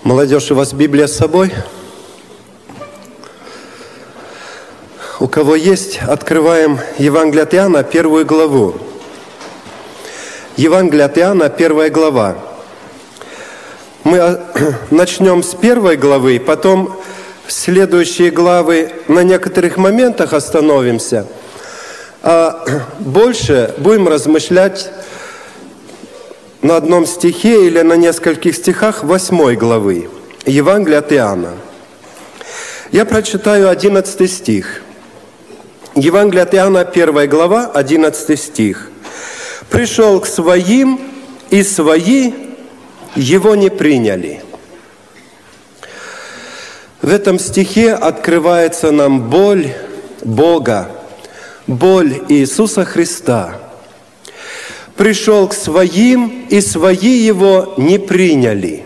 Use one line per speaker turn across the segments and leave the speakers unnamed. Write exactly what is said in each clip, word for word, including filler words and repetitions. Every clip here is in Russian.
Молодежь, у вас Библия с собой? У кого есть, открываем Евангелие от Иоанна, первую главу. Евангелие от Иоанна, первая глава. Мы начнем с первой главы, потом следующие главы на некоторых моментах остановимся, а больше будем размышлять на одном стихе или на нескольких стихах восьмой главы Евангелия от Иоанна. Я прочитаю одиннадцатый стих. Евангелие от Иоанна, первая глава, одиннадцатый стих. «Пришел к своим, и свои его не приняли». В этом стихе открывается нам боль Бога, боль Иисуса Христа. «Пришел к своим, и свои его не приняли».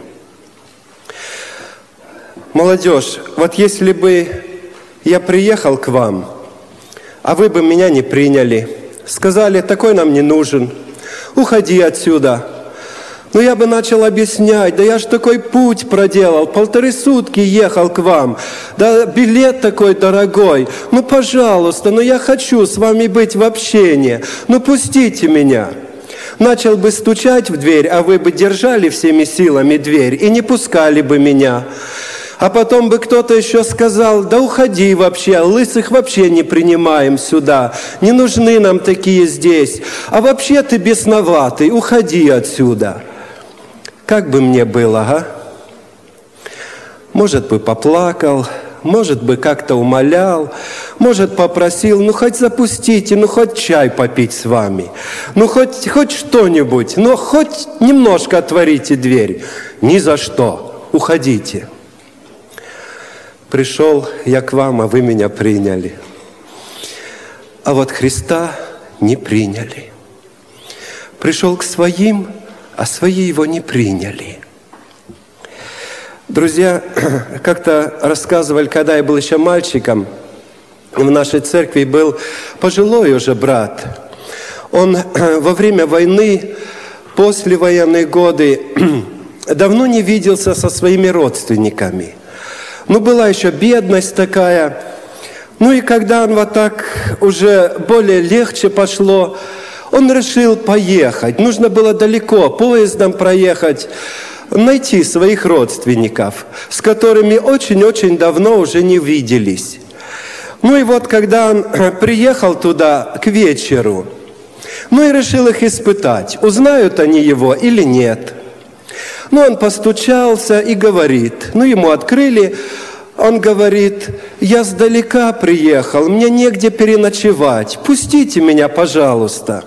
Молодежь, вот если бы я приехал к вам, а вы бы меня не приняли, сказали, такой нам не нужен, уходи отсюда. Но я бы начал объяснять, да я ж такой путь проделал, полторы сутки ехал к вам, да билет такой дорогой, ну пожалуйста, ну я хочу с вами быть в общении, ну пустите меня. Начал бы стучать в дверь, а вы бы держали всеми силами дверь и не пускали бы меня. А потом бы кто-то еще сказал, да уходи вообще, лысых вообще не принимаем сюда, не нужны нам такие здесь, а вообще ты бесноватый, уходи отсюда. Как бы мне было, а? Может бы поплакал, может бы как-то умолял, может попросил, ну хоть запустите, ну хоть чай попить с вами, ну хоть, хоть что-нибудь, ну хоть немножко отворите дверь. Ни за что, уходите. Пришел я к вам, а вы меня приняли. А вот Христа не приняли. Пришел к своим, а свои его не приняли. Друзья, как-то рассказывали, когда я был еще мальчиком, в нашей церкви был пожилой уже брат. Он во время войны, послевоенные годы, давно не виделся со своими родственниками. Ну, была еще бедность такая. Ну, и когда он вот так уже более легче пошло, он решил поехать. Нужно было далеко, поездом проехать, найти своих родственников, с которыми очень-очень давно уже не виделись. Ну, и вот когда он приехал туда к вечеру, ну, и решил их испытать, узнают они его или нет. Ну, он постучался и говорит, ну, ему открыли, он говорит, я сдалека приехал, мне негде переночевать, пустите меня, пожалуйста.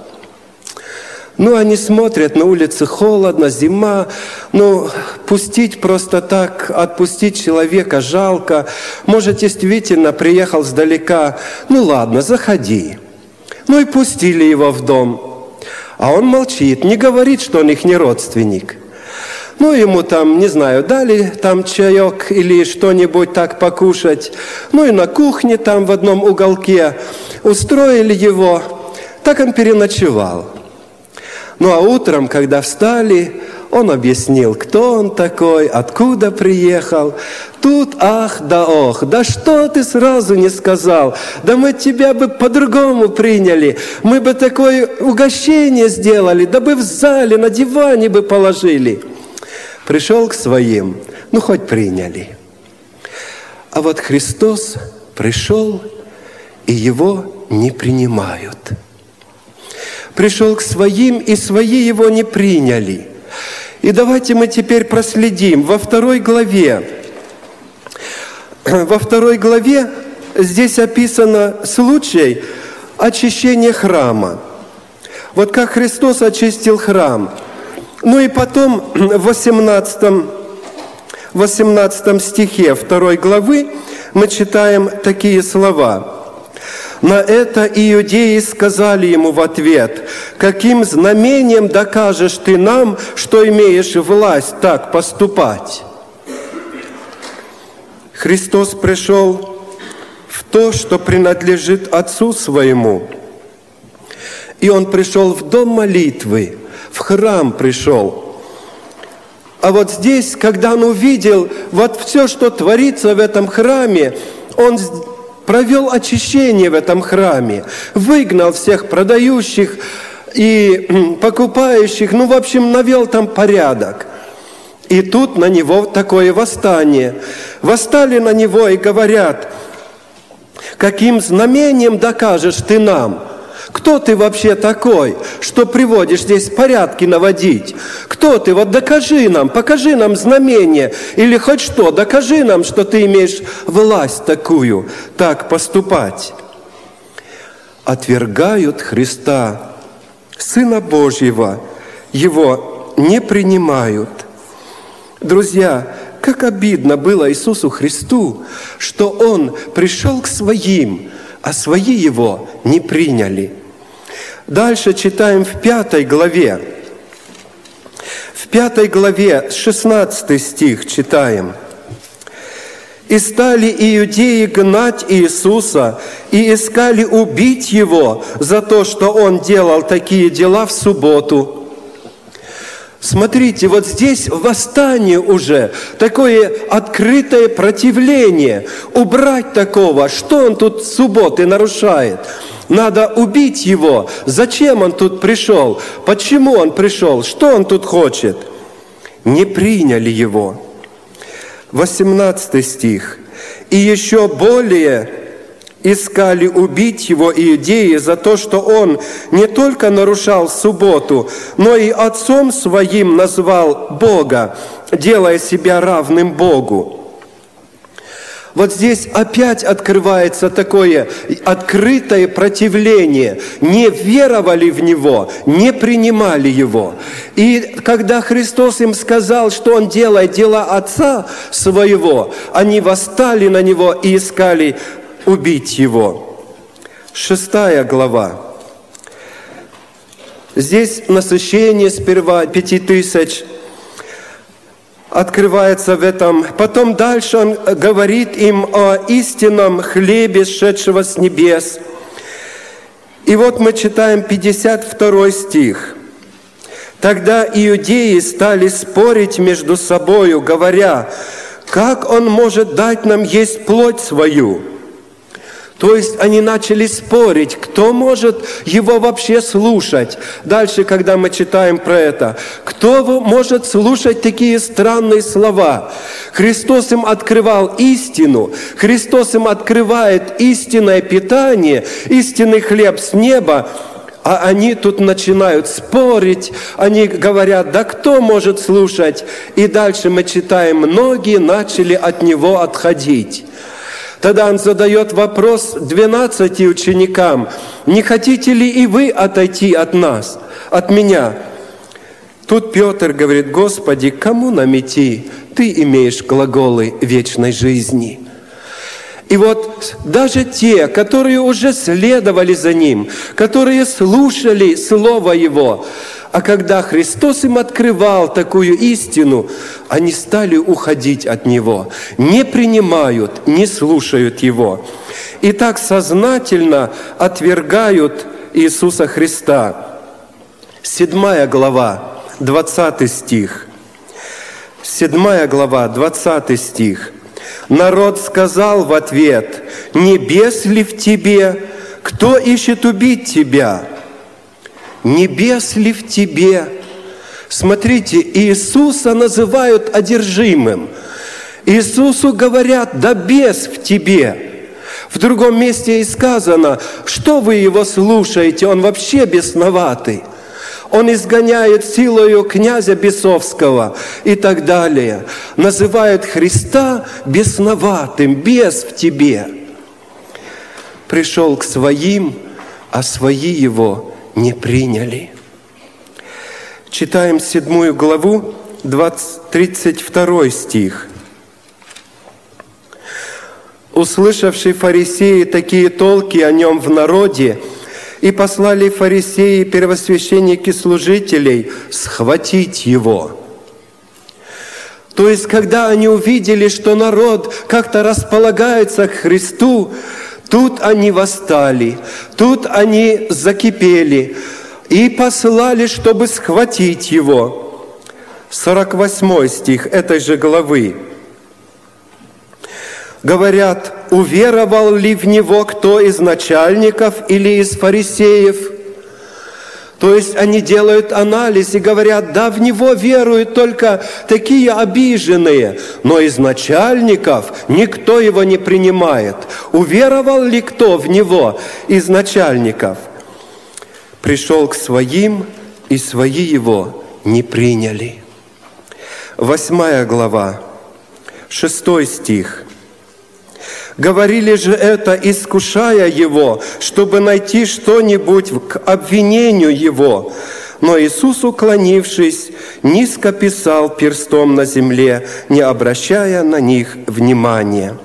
Ну, они смотрят, на улице холодно, зима, ну, пустить просто так, отпустить человека жалко, может, действительно приехал сдалека, ну, ладно, заходи. Ну, и пустили его в дом, а он молчит, не говорит, что он их не родственник. Ну, ему там, не знаю, дали там чаек или что-нибудь так покушать. Ну, и на кухне там в одном уголке устроили его. Так он переночевал. Ну, а утром, когда встали, он объяснил, кто он такой, откуда приехал. Тут ах да ох, да что ты сразу не сказал? Да мы тебя бы по-другому приняли. Мы бы такое угощение сделали, да бы в зале на диване бы положили. Пришел к своим, ну хоть приняли. А вот Христос пришел, и его не принимают. Пришел к своим, и свои его не приняли. И давайте мы теперь проследим. Во второй главе, во второй главе здесь описано случай очищения храма. Вот как Христос очистил храм. Ну и потом в восемнадцатом, восемнадцатом стихе второй главы мы читаем такие слова. «На это иудеи сказали ему в ответ, каким знамением докажешь ты нам, что имеешь власть так поступать?» Христос пришел в то, что принадлежит Отцу Своему. И Он пришел в дом молитвы, в храм пришел. А вот здесь, когда он увидел вот все, что творится в этом храме, он провел очищение в этом храме, выгнал всех продающих и покупающих, ну, в общем, навел там порядок. И тут на него такое восстание. Восстали на него и говорят: каким знамением докажешь ты нам? Кто ты вообще такой, что приводишь здесь порядки наводить? Кто ты? Вот докажи нам, покажи нам знамение. Или хоть что, докажи нам, что ты имеешь власть такую, так поступать. Отвергают Христа, Сына Божьего, Его не принимают. Друзья, как обидно было Иисусу Христу, что Он пришел к Своим, а Свои Его не приняли. Дальше читаем в пятой главе. В пятой главе, шестнадцатый стих читаем. «И стали иудеи гнать Иисуса, и искали убить Его за то, что Он делал такие дела в субботу». Смотрите, вот здесь восстание уже, такое открытое противление. Убрать такого, что он тут субботы нарушает? Надо убить его. Зачем он тут пришел? Почему он пришел? Что он тут хочет? Не приняли его. восемнадцатый стих. «И еще более искали убить его иудеи за то, что он не только нарушал субботу, но и отцом своим назвал Бога, делая себя равным Богу». Вот здесь опять открывается такое открытое противление. Не веровали в Него, не принимали Его. И когда Христос им сказал, что Он делает дела Отца Своего, они восстали на Него и искали убить Его. Шестая глава. Здесь насыщение сперва пяти тысяч открывается в этом. Потом дальше он говорит им о истинном хлебе, сшедшего с небес. И вот мы читаем пятьдесят второй стих. «Тогда иудеи стали спорить между собою, говоря: как он может дать нам есть плоть свою?» То есть они начали спорить, кто может его вообще слушать. Дальше, когда мы читаем про это, кто может слушать такие странные слова? Христос им открывал истину, Христос им открывает истинное питание, истинный хлеб с неба, а они тут начинают спорить, они говорят: да кто может слушать? И дальше мы читаем, многие начали от него отходить. Тогда он задает вопрос двенадцати ученикам: не хотите ли и вы отойти от нас, от меня? Тут Петр говорит: Господи, кому нам идти? Ты имеешь глаголы вечной жизни. И вот даже те, которые уже следовали за Ним, которые слушали Слово Его, а когда Христос им открывал такую истину, они стали уходить от Него, не принимают, не слушают Его. И так сознательно отвергают Иисуса Христа. Седьмая глава, двадцатый стих. Седьмая глава, двадцатый стих. «Народ сказал в ответ: небес ли в тебе? Кто ищет убить тебя? Небес ли в тебе?» Смотрите, Иисуса называют одержимым. Иисусу говорят: да бес в тебе. В другом месте и сказано: что вы его слушаете, он вообще бесноватый. Он изгоняет силою князя бесовского и так далее. Называют Христа бесноватым, бес в тебе. Пришел к своим, а свои его не приняли. Читаем седьмую главу, тридцать второй стих. «Услышавшие фарисеи такие толки о нем в народе, и послали фарисеи, первосвященники служителей, схватить его». То есть, когда они увидели, что народ как-то располагается к Христу, тут они восстали, тут они закипели и послали, чтобы схватить его. сорок восьмой стих этой же главы. Говорят, уверовал ли в Него кто из начальников или из фарисеев? То есть они делают анализ и говорят, да, в Него веруют только такие обиженные, но из начальников никто Его не принимает. Уверовал ли кто в Него из начальников? Пришел к своим, и свои Его не приняли. Восьмая глава, шестой стих. Говорили же это, искушая Его, чтобы найти что-нибудь к обвинению Его. Но Иисус, уклонившись, низко писал перстом на земле, не обращая на них внимания.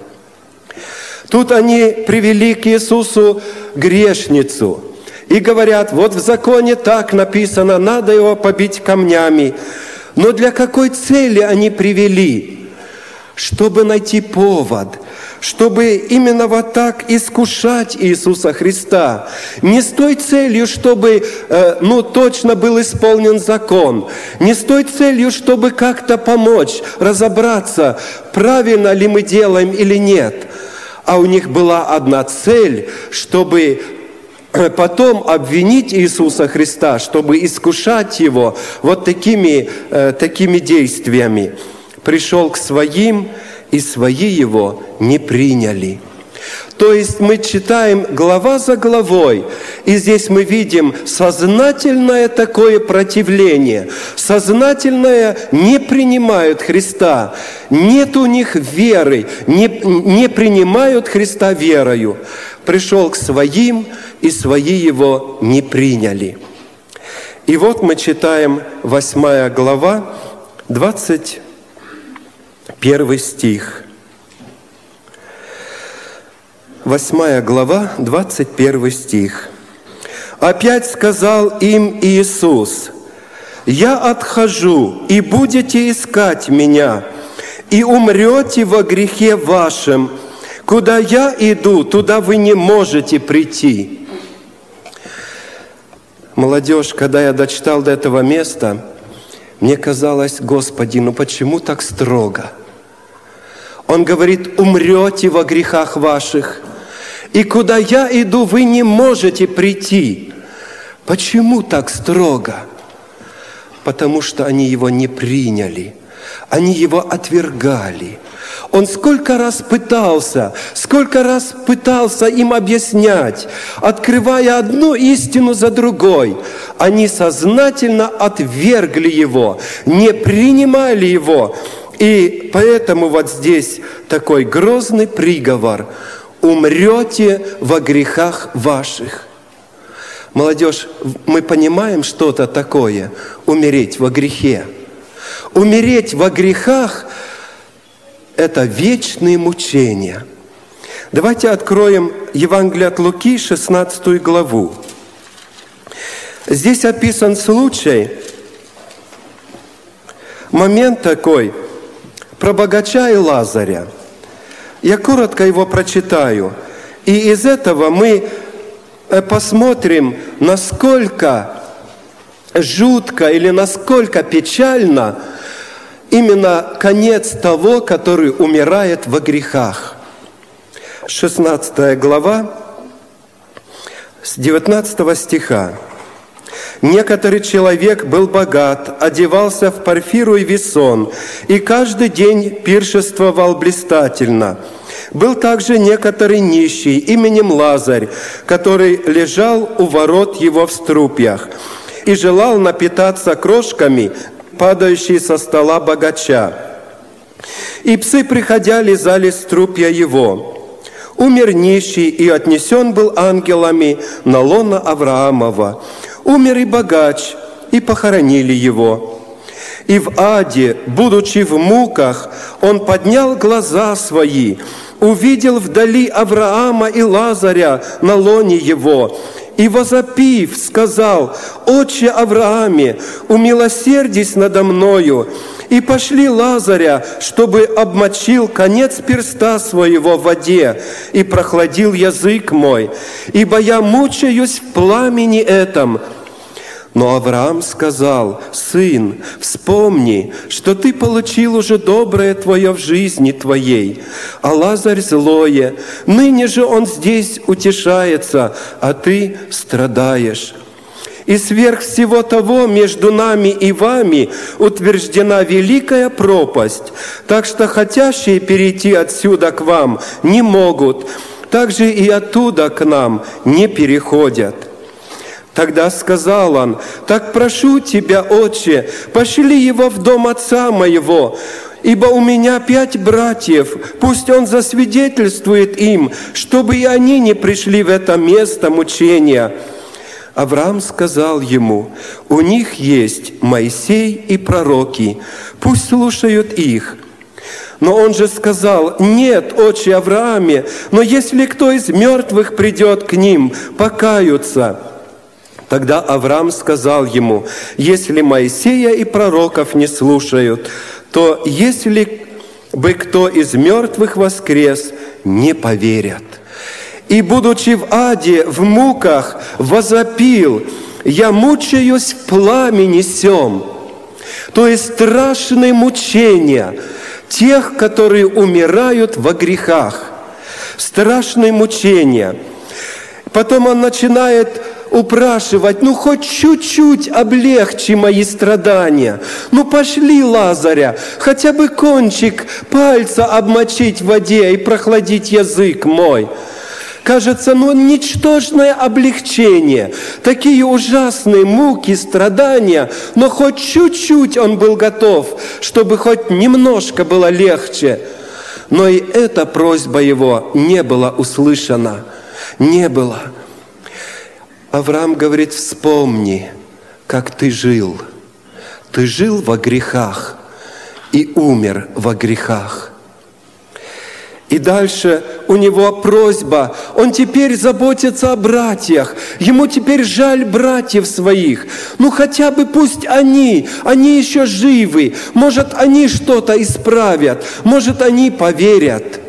Тут они привели к Иисусу грешницу и говорят, вот в законе так написано, надо его побить камнями. Но для какой цели они привели? Чтобы найти повод, чтобы именно вот так искушать Иисуса Христа. Не с той целью, чтобы э, ну, точно был исполнен закон. Не с той целью, чтобы как-то помочь, разобраться, правильно ли мы делаем или нет. А у них была одна цель, чтобы потом обвинить Иисуса Христа, чтобы искушать Его вот такими, э, такими действиями. Пришел к своим, и свои Его не приняли. То есть мы читаем глава за главой, и здесь мы видим сознательное такое противление, сознательное не принимают Христа, нет у них веры, не, не принимают Христа верою. Пришел к своим, и свои Его не приняли. И вот мы читаем восьмая глава, двадцать первый стих. Восьмая глава, двадцать первый стих. «Опять сказал им Иисус, «Я отхожу, и будете искать Меня, и умрете во грехе вашем. Куда Я иду, туда вы не можете прийти». Молодежь, когда я дочитал до этого места, мне казалось, Господи, ну почему так строго? Он говорит, умрете во грехах ваших, и куда я иду, вы не можете прийти. Почему так строго? Потому что они Его не приняли, они Его отвергали. Он сколько раз пытался, сколько раз пытался им объяснять, открывая одну истину за другой. Они сознательно отвергли Его, не принимали Его. И поэтому вот здесь такой грозный приговор. Умрете во грехах ваших. Молодежь, мы понимаем что-то такое, умереть во грехе. Умереть во грехах – это вечные мучения. Давайте откроем Евангелие от Луки, шестнадцатую главу. Здесь описан случай, момент такой, про богача и Лазаря. Я коротко его прочитаю. И из этого мы посмотрим, насколько жутко или насколько печально именно конец того, который умирает во грехах. шестнадцатая глава, с девятнадцатого стиха. «Некоторый человек был богат, одевался в парфиру и весон, и каждый день пиршествовал блистательно. Был также некоторый нищий именем Лазарь, который лежал у ворот его в струпьях и желал напитаться крошками, падающие со стола богача. И псы, приходя, лизали струпья его. Умер нищий, и отнесен был ангелами на лоно Авраамова. Умер и богач, и похоронили его. И в аде, будучи в муках, он поднял глаза свои, увидел вдали Авраама и Лазаря на лоне его, и, возопив, сказал: «Отче Аврааме, умилосердись надо мною, и пошли Лазаря, чтобы обмочил конец перста своего в воде и прохладил язык мой, ибо я мучаюсь в пламени этом». Но Авраам сказал: «Сын, вспомни, что ты получил уже доброе твое в жизни твоей, а Лазарь злое. Ныне же он здесь утешается, а ты страдаешь. И сверх всего того между нами и вами утверждена великая пропасть, так что хотящие перейти отсюда к вам не могут, также и оттуда к нам не переходят». Тогда сказал он: «Так прошу тебя, отче, пошли его в дом отца моего, ибо у меня пять братьев, пусть он засвидетельствует им, чтобы и они не пришли в это место мучения». Авраам сказал ему: «У них есть Моисей и пророки, пусть слушают их». Но он же сказал: «Нет, отче Аврааме, но если кто из мертвых придет к ним, покаются». Тогда Авраам сказал ему: «Если Моисея и пророков не слушают, то если бы кто из мертвых воскрес, не поверят». И, будучи в аде, в муках, возопил: «Я мучаюсь в пламени сем». То есть страшные мучения тех, которые умирают во грехах. Страшные мучения. Потом он начинает упрашивать: «Ну, хоть чуть-чуть облегчи мои страдания. Ну, пошли Лазаря, хотя бы кончик пальца обмочить в воде и прохладить язык мой». Кажется, ну, ничтожное облегчение, такие ужасные муки, страдания, но хоть чуть-чуть он был готов, чтобы хоть немножко было легче. Но и эта просьба его не была услышана, не была. Авраам говорит: «Вспомни, как ты жил. Ты жил во грехах и умер во грехах». И дальше у него просьба, он теперь заботится о братьях, ему теперь жаль братьев своих. Ну хотя бы пусть они, они еще живы, может они что-то исправят, может они поверят.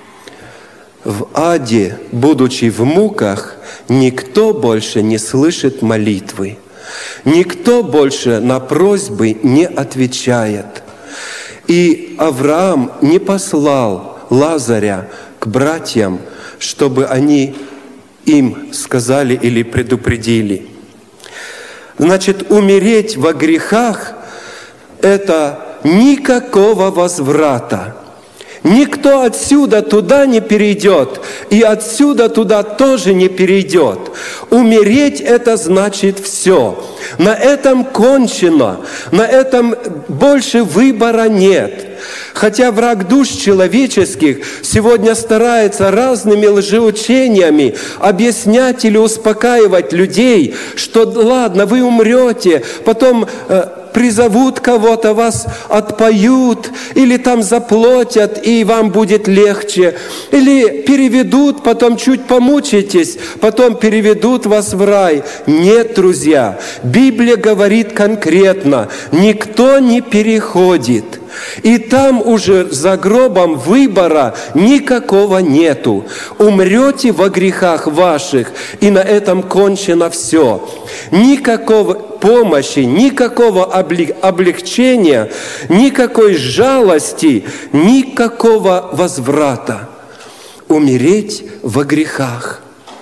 В аде, будучи в муках, никто больше не слышит молитвы, никто больше на просьбы не отвечает. И Авраам не послал Лазаря к братьям, чтобы они им сказали или предупредили. Значит, умереть во грехах – это никакого возврата. Никто отсюда туда не перейдет, и отсюда туда тоже не перейдет. Умереть – это значит все. На этом кончено, на этом больше выбора нет. Хотя враг душ человеческих сегодня старается разными лжеучениями объяснять или успокаивать людей, что ладно, вы умрете, потом э, призовут кого-то, вас отпоют, или там заплатят, и вам будет легче, или переведут, потом чуть помучитесь, потом переведут вас в рай. Нет, друзья, Библия говорит конкретно: никто не переходит. И там уже за гробом выбора никакого нету. Умрете во грехах ваших, и на этом кончено все. Никакого помощи, никакого облегчения, никакой жалости, никакого возврата. Умереть во грехах.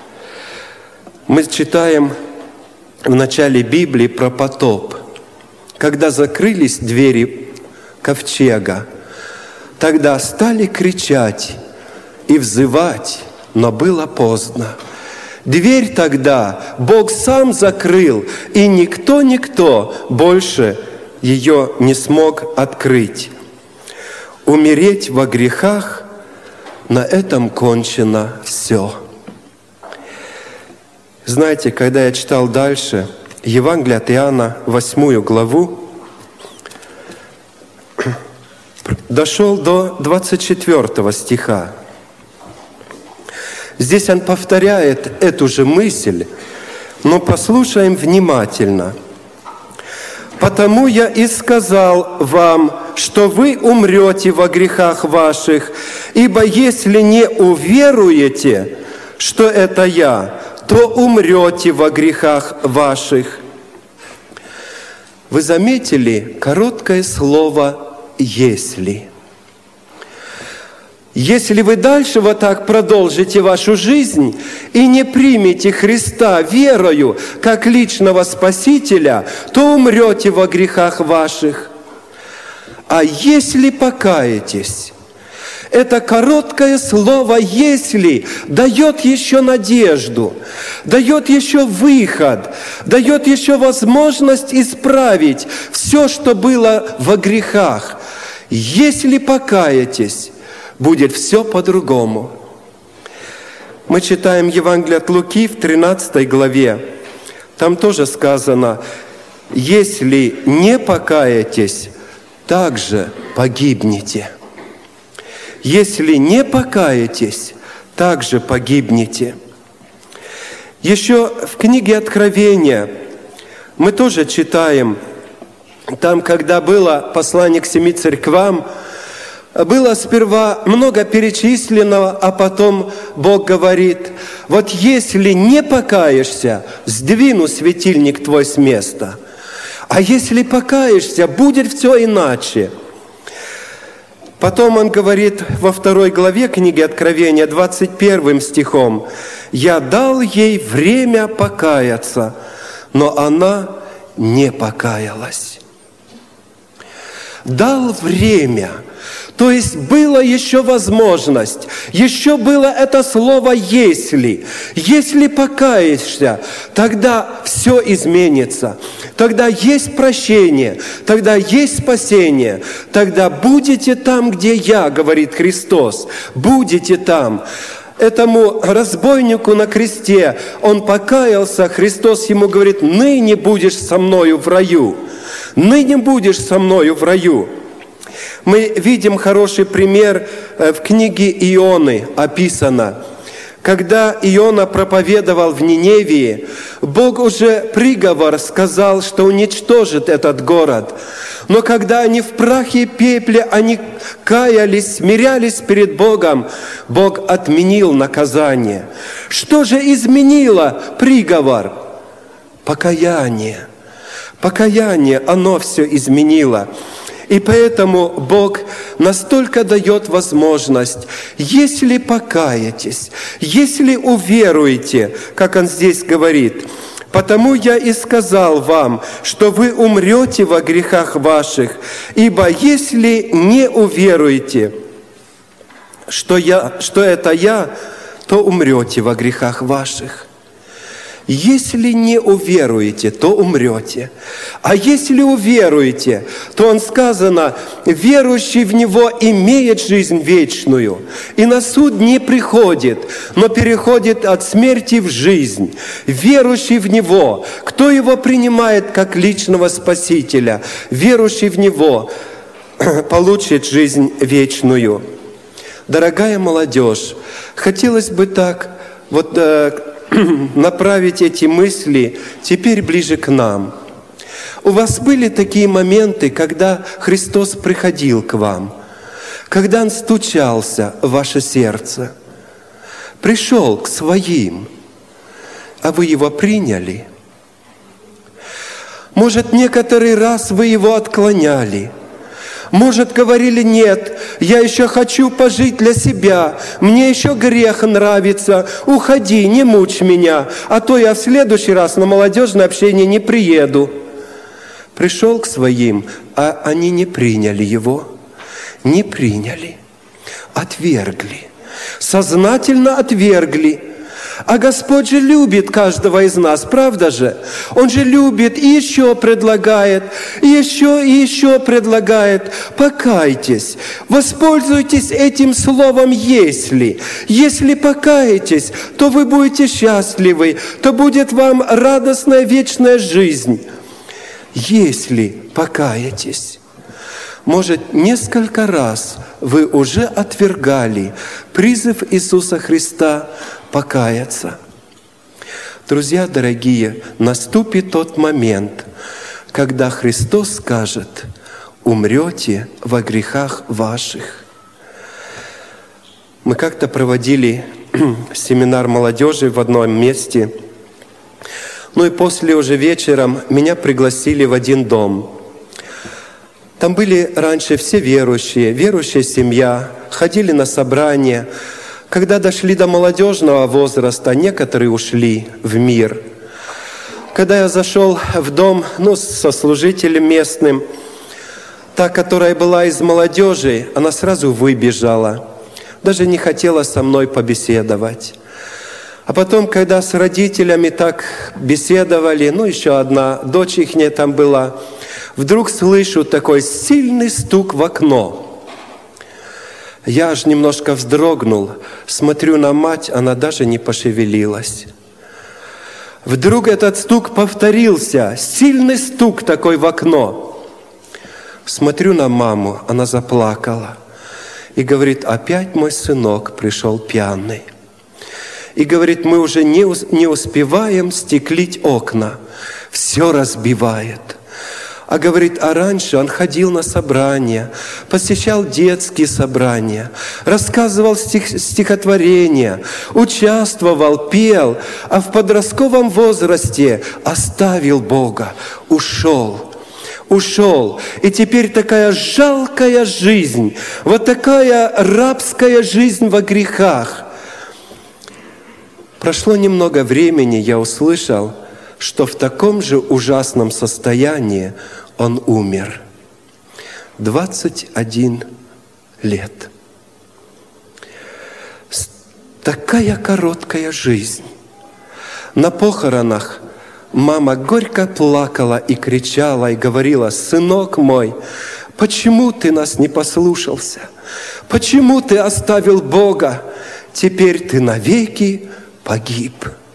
Мы читаем в начале Библии про потоп. Когда закрылись двери ковчега, тогда стали кричать и взывать, но было поздно. Дверь тогда Бог сам закрыл, и никто-никто больше ее не смог открыть. Умереть во грехах, на этом кончено все. Знаете, когда я читал дальше Евангелие от Иоанна, восьмую главу, дошел до двадцать четвёртого стиха. Здесь он повторяет эту же мысль, но послушаем внимательно. «Потому я и сказал вам, что вы умрете во грехах ваших, ибо если не уверуете, что это я, то умрете во грехах ваших». Вы заметили короткое слово «если». Если вы дальше вот так продолжите вашу жизнь и не примете Христа верою как личного Спасителя, то умрете во грехах ваших. А если покаетесь, это короткое слово «если» дает еще надежду, дает еще выход, дает еще возможность исправить все, что было во грехах. Если покаетесь, будет все по-другому. Мы читаем Евангелие от Луки в тринадцатой главе. Там тоже сказано: «Если не покаетесь, также погибнете». Если не покаетесь, также погибнете. Еще в книге Откровения мы тоже читаем, там, когда было послание к семи церквам, было сперва много перечисленного, а потом Бог говорит: вот если не покаешься, сдвину светильник твой с места. А если покаешься, будет все иначе. Потом он говорит во второй главе книги Откровения, двадцать первым стихом: «Я дал ей время покаяться, но она не покаялась». Дал время. То есть была еще возможность, еще было это слово «если». Если покаешься, тогда все изменится. Тогда есть прощение, тогда есть спасение. Тогда будете там, где я, говорит Христос. Будете там. Этому разбойнику на кресте, он покаялся, Христос ему говорит: «Ныне будешь со мною в раю». «Ныне будешь со мною в раю». Мы видим хороший пример в книге Ионы, описано. Когда Иона проповедовал в Ниневии, Бог уже приговор сказал, что уничтожит этот город. Но когда они в прахе и пепле, они каялись, смирялись перед Богом, Бог отменил наказание. Что же изменило приговор? Покаяние. Покаяние, оно все изменило. И поэтому Бог настолько дает возможность, если покаетесь, если уверуете, как Он здесь говорит: «Потому я и сказал вам, что вы умрете во грехах ваших, ибо если не уверуете, что, я, что это я, то умрете во грехах ваших». Если не уверуете, то умрете. А если уверуете, то он сказано: верующий в Него имеет жизнь вечную, и на суд не приходит, но переходит от смерти в жизнь. Верующий в Него, кто Его принимает как личного Спасителя, верующий в Него получит жизнь вечную. Дорогая молодежь, хотелось бы так вот направить эти мысли теперь ближе к нам. У вас были такие моменты, когда Христос приходил к вам, когда Он стучался в ваше сердце, пришел к своим, а вы Его приняли? Может, некоторый раз вы Его отклоняли. Может, говорили: нет, я еще хочу пожить для себя, мне еще грех нравится, уходи, не мучь меня, а то я в следующий раз на молодежное общение не приеду. Пришел к своим, а они не приняли Его, не приняли, отвергли, сознательно отвергли. А Господь же любит каждого из нас, правда же? Он же любит и еще предлагает, и еще, и еще предлагает. Покайтесь, воспользуйтесь этим словом «если». Если покаетесь, то вы будете счастливы, то будет вам радостная вечная жизнь. Если покаетесь. Может, несколько раз вы уже отвергали призыв Иисуса Христа покаяться. Друзья дорогие, наступит тот момент, когда Христос скажет: «Умрете во грехах ваших». Мы как-то проводили семинар молодежи в одном месте. Ну и после уже вечером меня пригласили в один дом. Там были раньше все верующие, верующая семья, ходили на собрания. Когда дошли до молодежного возраста, некоторые ушли в мир. Когда я зашел в дом, ну, со служителем местным, та, которая была из молодежи, она сразу выбежала. Даже не хотела со мной побеседовать. А потом, когда с родителями так беседовали, ну, еще одна дочь ихняя там была, вдруг слышу такой сильный стук в окно. Я аж немножко вздрогнул, смотрю на мать, она даже не пошевелилась. Вдруг этот стук повторился, сильный стук такой в окно. Смотрю на маму, она заплакала и говорит: опять мой сынок пришел пьяный. И говорит, мы уже не, не успеваем стеклить окна, все разбивает. А говорит, а раньше он ходил на собрания, посещал детские собрания, рассказывал стих, стихотворения, участвовал, пел, а в подростковом возрасте оставил Бога, ушел. Ушел. И теперь такая жалкая жизнь, вот такая рабская жизнь во грехах. Прошло немного времени, я услышал, что в таком же ужасном состоянии он умер. двадцать один лет. Такая короткая жизнь. На похоронах мама горько плакала и кричала, и говорила: «Сынок мой, почему ты нас не послушался? Почему ты оставил Бога? Теперь ты навеки погиб.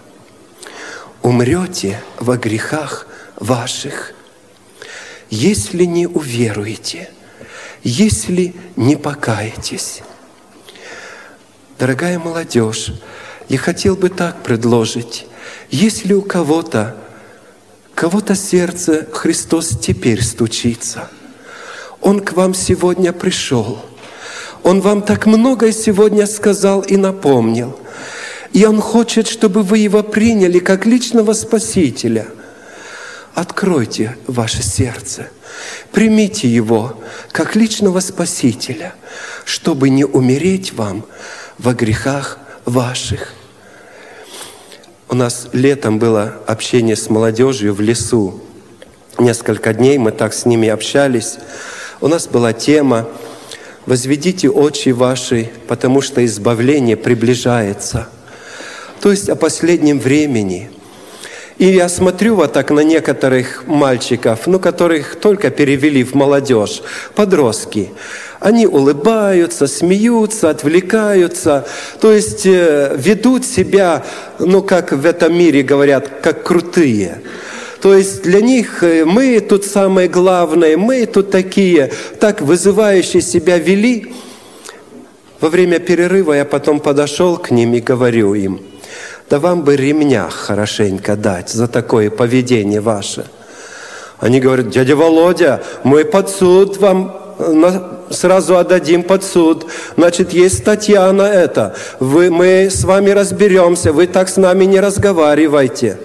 Умрете во грехах ваших, если не уверуете, если не покаетесь». Дорогая молодежь, я хотел бы так предложить: если у кого-то, кого-то сердце Христос теперь стучится, Он к вам сегодня пришел, Он вам так многое сегодня сказал и напомнил, и Он хочет, чтобы вы Его приняли как личного Спасителя. Откройте ваше сердце, примите Его как личного Спасителя, чтобы не умереть вам во грехах ваших. У нас летом было общение с молодежью в лесу. Несколько дней мы так с ними общались. У нас была тема «Возведите очи ваши, потому что избавление приближается». То есть о последнем времени. И я смотрю вот так на некоторых мальчиков, ну, которых только перевели в молодежь, подростки. Они улыбаются, смеются, отвлекаются, то есть э, ведут себя, ну, как в этом мире говорят, как крутые. То есть для них мы тут самое главное, мы тут такие, так вызывающие себя вели. Во время перерыва я потом подошел к ним и говорю им: да вам бы ремня хорошенько дать за такое поведение ваше. Они говорят: дядя Володя, мы под суд вам сразу отдадим под суд. Значит, есть статья на это. Вы, мы с вами разберемся, вы так с нами не разговаривайте.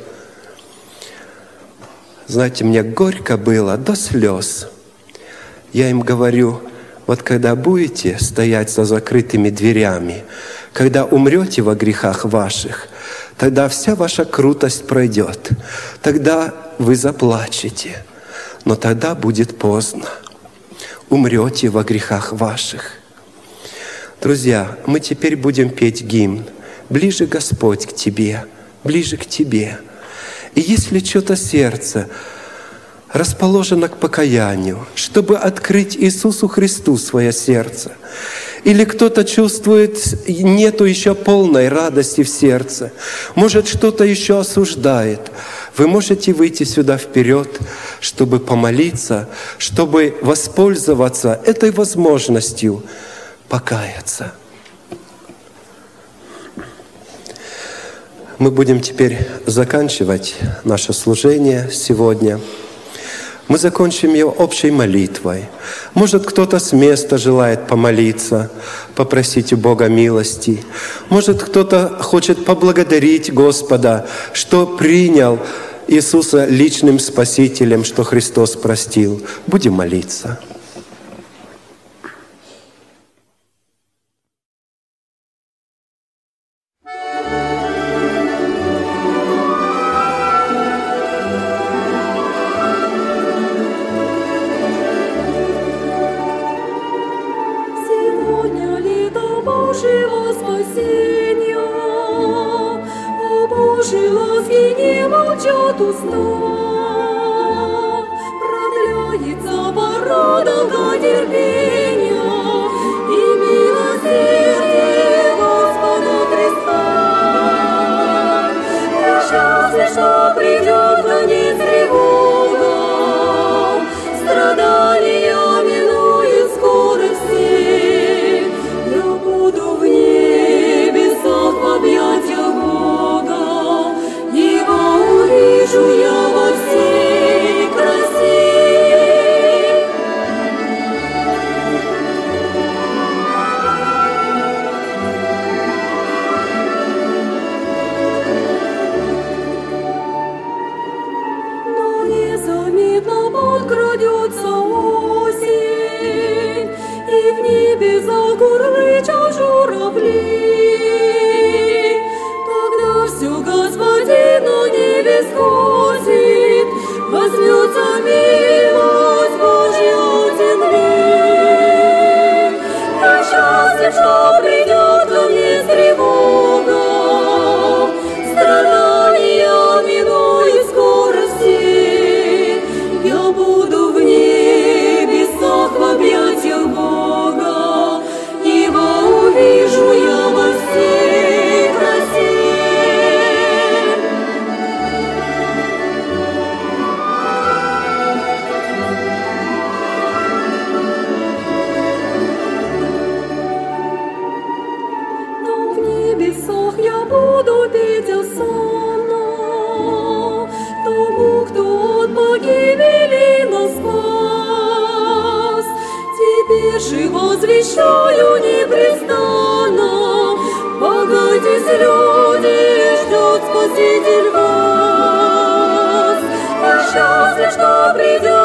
Знаете, мне горько было до слез. Я им говорю: вот когда будете стоять за закрытыми дверями, когда умрете во грехах ваших, тогда вся ваша крутость пройдет. Тогда вы заплачете, но тогда будет поздно. Умрете во грехах ваших. Друзья, мы теперь будем петь гимн «Ближе, Господь, к Тебе, ближе к Тебе». И если что-то сердце расположено к покаянию, чтобы открыть Иисусу Христу свое сердце, или кто-то чувствует, нету еще полной радости в сердце, может, что-то еще осуждает, вы можете выйти сюда вперед, чтобы помолиться, чтобы воспользоваться этой возможностью покаяться. Мы будем теперь заканчивать наше служение сегодня. Мы закончим ее общей молитвой. Может, кто-то с места желает помолиться, попросить у Бога милости. Может, кто-то хочет поблагодарить Господа, что принял Иисуса личным Спасителем, что Христос простил. Будем молиться.
Спаситель вас, и счастлив, что придет.